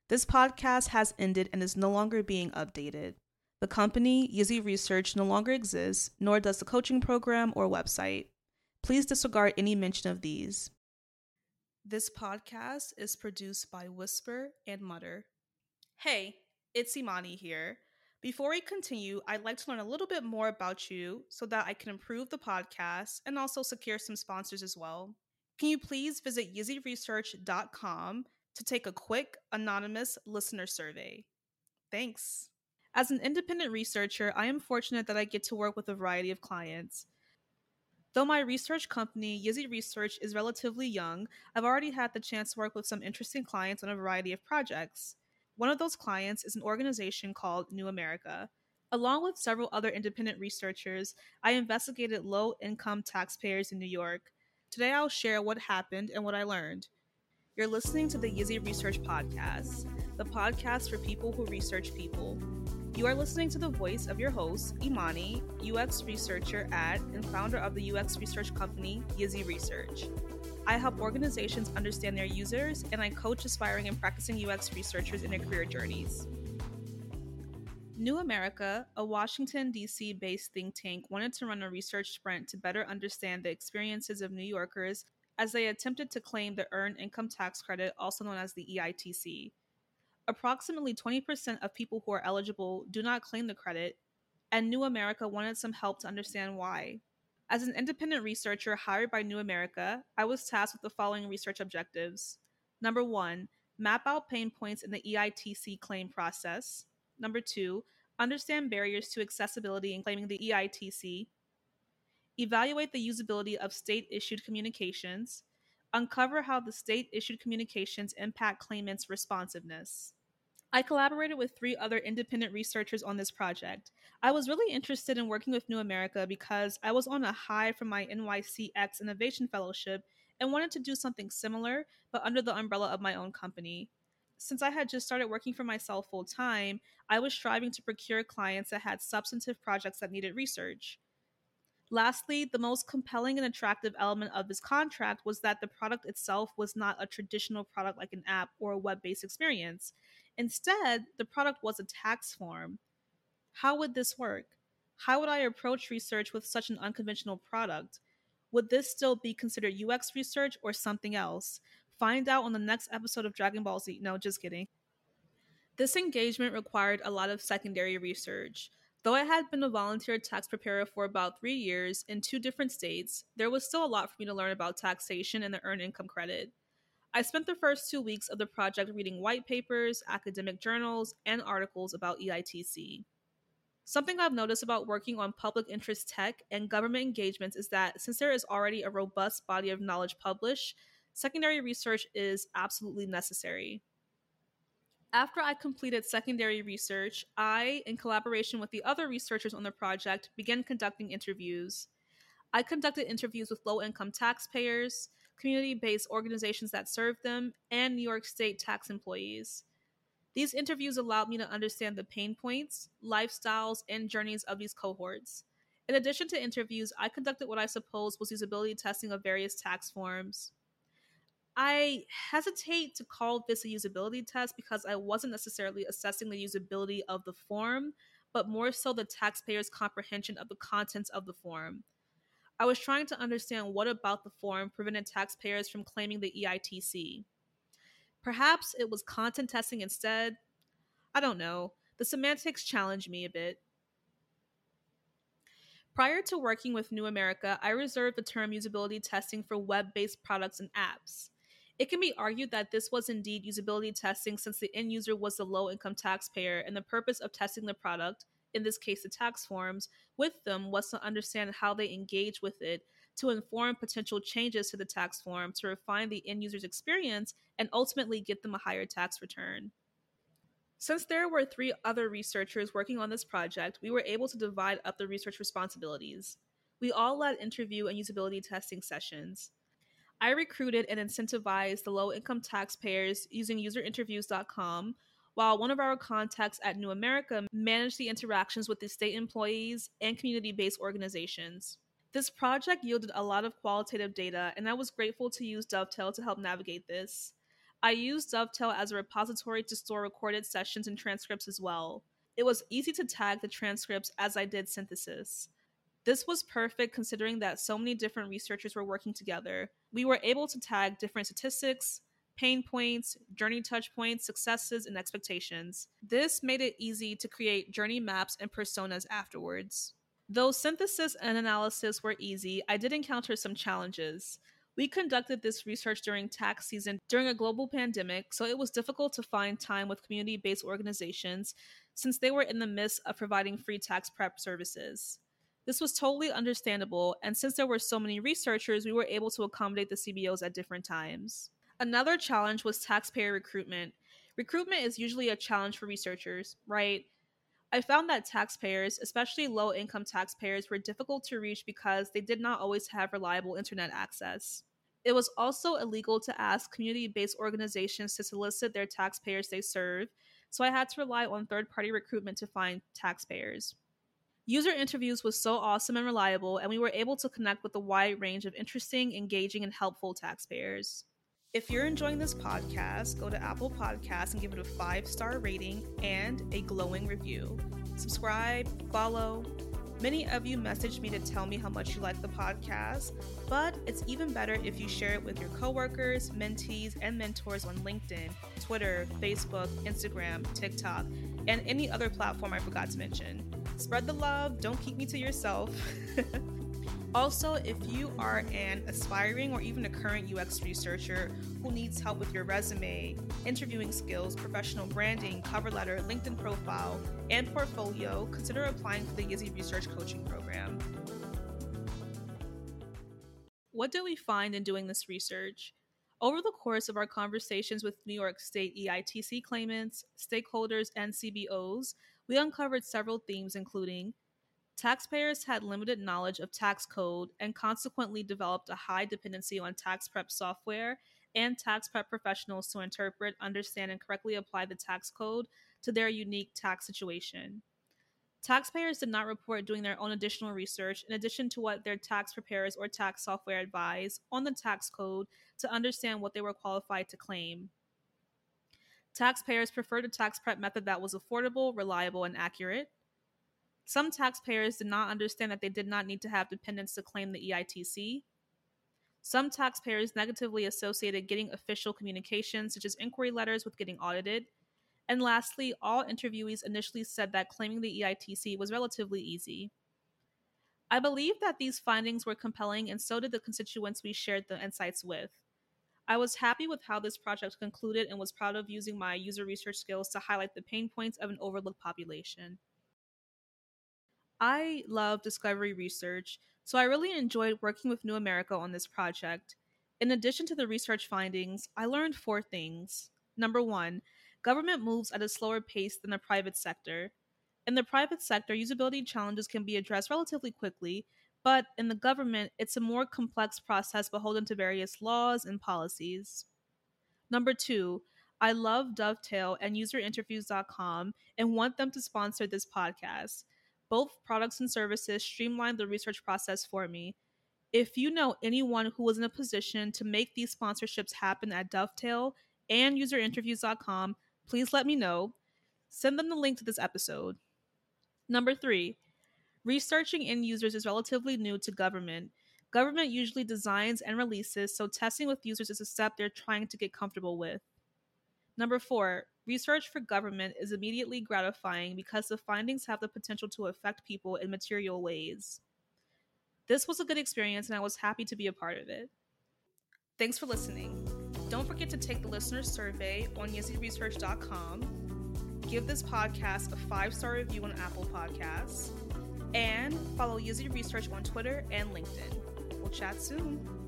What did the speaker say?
This podcast has ended and is no longer being updated. The company, Yizzy Research, no longer exists, nor does the coaching program or website. Please disregard any mention of these. This podcast is produced by Whisper and Mutter. Hey, it's Imani here. Before we continue, I'd like to learn a little bit more about you so that I can improve the podcast and also secure some sponsors as well. Can you please visit yizzyresearch.com to take a quick, anonymous listener survey? Thanks. As an independent researcher, I am fortunate that I get to work with a variety of clients. Though my research company, Yizzy Research, is relatively young, I've already had the chance to work with some interesting clients on a variety of projects. One of those clients is an organization called New America. Along with several other independent researchers, I investigated low-income taxpayers in New York. Today I'll share what happened and what I learned. You're listening to the Yizzy Research Podcast, the podcast for people who research people. You are listening to the voice of your host, Imani, UX researcher at and founder of the UX research company, Yizzy Research. I help organizations understand their users, and I coach aspiring and practicing UX researchers in their career journeys. New America, a Washington, D.C. based think tank, wanted to run a research sprint to better understand the experiences of New Yorkers as they attempted to claim the Earned Income Tax Credit, also known as the EITC. Approximately 20% of people who are eligible do not claim the credit, and New America wanted some help to understand why. As an independent researcher hired by New America, I was tasked with the following research objectives. Number 1, map out pain points in the EITC claim process. Number 2, understand barriers to accessibility in claiming the EITC. Evaluate the usability of state-issued communications. Uncover how the state-issued communications impact claimants' responsiveness. I collaborated with 3 other independent researchers on this project. I was really interested in working with New America because I was on a high from my NYCX Innovation Fellowship and wanted to do something similar, but under the umbrella of my own company. Since I had just started working for myself full time, I was striving to procure clients that had substantive projects that needed research. Lastly, the most compelling and attractive element of this contract was that the product itself was not a traditional product like an app or a web-based experience. Instead, the product was a tax form. How would this work? How would I approach research with such an unconventional product? Would this still be considered UX research or something else? Find out on the next episode of Dragon Ball Z. No, just kidding. This engagement required a lot of secondary research. Though I had been a volunteer tax preparer for about 3 years in 2 different states, there was still a lot for me to learn about taxation and the Earned Income Credit. I spent the first 2 weeks of the project reading white papers, academic journals, and articles about EITC. Something I've noticed about working on public interest tech and government engagements is that since there is already a robust body of knowledge published, secondary research is absolutely necessary. After I completed secondary research, I, in collaboration with the other researchers on the project, began conducting interviews. I conducted interviews with low-income taxpayers, community-based organizations that serve them, and New York State tax employees. These interviews allowed me to understand the pain points, lifestyles, and journeys of these cohorts. In addition to interviews, I conducted what I suppose was usability testing of various tax forms. I hesitate to call this a usability test because I wasn't necessarily assessing the usability of the form, but more so the taxpayer's comprehension of the contents of the form. I was trying to understand what about the form prevented taxpayers from claiming the EITC. Perhaps it was content testing instead. I don't know. The semantics challenged me a bit. Prior to working with New America, I reserved the term usability testing for web-based products and apps. It can be argued that this was indeed usability testing since the end user was the low-income taxpayer and the purpose of testing the product, in this case the tax forms, with them was to understand how they engage with it, to inform potential changes to the tax form, to refine the end user's experience, and ultimately get them a higher tax return. Since there were 3 other researchers working on this project, we were able to divide up the research responsibilities. We all led interview and usability testing sessions. I recruited and incentivized the low-income taxpayers using userinterviews.com, while one of our contacts at New America managed the interactions with the state employees and community-based organizations. This project yielded a lot of qualitative data, and I was grateful to use Dovetail to help navigate this. I used Dovetail as a repository to store recorded sessions and transcripts as well. It was easy to tag the transcripts as I did synthesis. This was perfect considering that so many different researchers were working together. We were able to tag different statistics, pain points, journey touch points, successes, and expectations. This made it easy to create journey maps and personas afterwards. Though synthesis and analysis were easy, I did encounter some challenges. We conducted this research during tax season during a global pandemic, so it was difficult to find time with community based organizations since they were in the midst of providing free tax prep services. This was totally understandable, and since there were so many researchers, we were able to accommodate the CBOs at different times. Another challenge was taxpayer recruitment. Recruitment is usually a challenge for researchers, right? I found that taxpayers, especially low income taxpayers, were difficult to reach because they did not always have reliable internet access. It was also illegal to ask community based organizations to solicit their taxpayers they serve, so I had to rely on third party recruitment to find taxpayers. User interviews was so awesome and reliable, and we were able to connect with a wide range of interesting, engaging, and helpful taxpayers. If you're enjoying this podcast, go to Apple Podcasts and give it a 5-star rating and a glowing review. Subscribe, follow. Many of you messaged me to tell me how much you like the podcast, but it's even better if you share it with your coworkers, mentees, and mentors on LinkedIn, Twitter, Facebook, Instagram, TikTok, and any other platform I forgot to mention. Spread the love, don't keep me to yourself. Also, if you are an aspiring or even a current UX researcher who needs help with your resume, interviewing skills, professional branding, cover letter, LinkedIn profile, and portfolio, consider applying for the Yizzy Research Coaching Program. What did we find in doing this research? Over the course of our conversations with New York State EITC claimants, stakeholders, and CBOs, we uncovered several themes including taxpayers had limited knowledge of tax code and consequently developed a high dependency on tax prep software and tax prep professionals to interpret, understand, and correctly apply the tax code to their unique tax situation. Taxpayers did not report doing their own additional research in addition to what their tax preparers or tax software advise on the tax code to understand what they were qualified to claim. Taxpayers preferred a tax prep method that was affordable, reliable, and accurate. Some taxpayers did not understand that they did not need to have dependents to claim the EITC. Some taxpayers negatively associated getting official communications, such as inquiry letters, with getting audited. And lastly, all interviewees initially said that claiming the EITC was relatively easy. I believe that these findings were compelling, and so did the constituents we shared the insights with. I was happy with how this project concluded and was proud of using my user research skills to highlight the pain points of an overlooked population. I love discovery research, so I really enjoyed working with New America on this project. In addition to the research findings, I learned 4 things. Number 1, government moves at a slower pace than the private sector. In the private sector, usability challenges can be addressed relatively quickly, but in the government, it's a more complex process beholden to various laws and policies. Number 2, I love Dovetail and userinterviews.com and want them to sponsor this podcast. Both products and services streamline the research process for me. If you know anyone who is in a position to make these sponsorships happen at Dovetail and userinterviews.com, please let me know. Send them the link to this episode. Number 3, researching end users is relatively new to government. Government usually designs and releases, so testing with users is a step they're trying to get comfortable with. Number 4, research for government is immediately gratifying because the findings have the potential to affect people in material ways. This was a good experience and I was happy to be a part of it. Thanks for listening. Don't forget to take the listener survey on yizzyresearch.com. Give this podcast a 5-star review on Apple Podcasts. And follow Yizzy Research on Twitter and LinkedIn. We'll chat soon.